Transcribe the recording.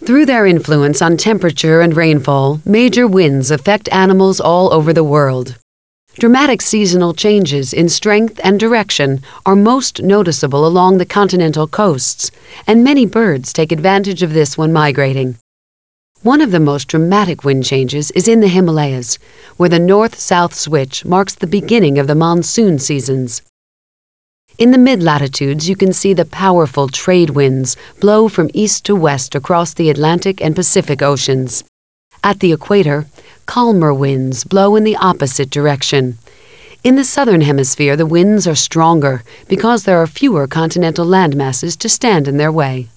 Through their influence on temperature and rainfall, major winds affect animals all over the world. Dramatic seasonal changes in strength and direction are most noticeable along the continental coasts, and many birds take advantage of this when migrating. One of the most dramatic wind changes is in the Himalayas, where the north-south switch marks the beginning of the monsoon seasons. In the mid-latitudes, you can see the powerful trade winds blow from east to west across the Atlantic and Pacific Oceans. At the equator, calmer winds blow in the opposite direction. In the southern hemisphere, the winds are stronger because there are fewer continental landmasses to stand in their way.